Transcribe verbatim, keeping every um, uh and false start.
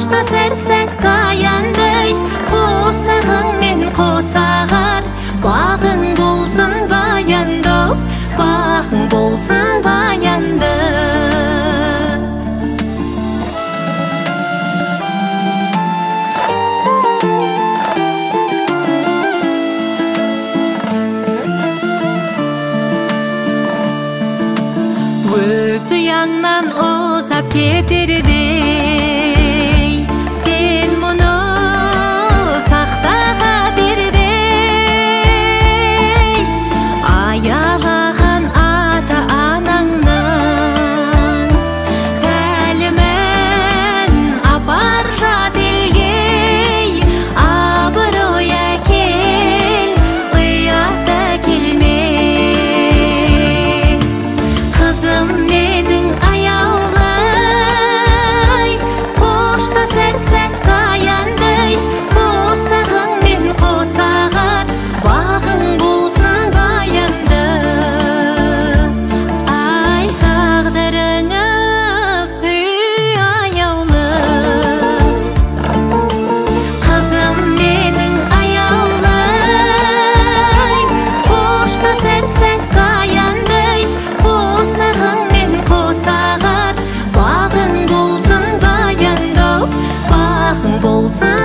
Қошта сәрсәк қаяндай, қосағың мен қосағар. Бағың болсын баяндау, бағың болсын баянды. Өз ұяңнан ұзап кетердей, сен мұны сақтаға бердей. Аялаған ата анаңның тәлімін апар жат елгей. Абырой әкел, ұята келме. Қызым менің аяулай, қошта сәрсәк қаяндай, қосағың мен қосағар. Бағың болсын баянды. Ай, тағдырыңыз үй аяулы. Қызым менің аяулай, қошта сәрсәк қаяндай, қосағың мен қосағар. Бағың болсын баяндау, бағың болсын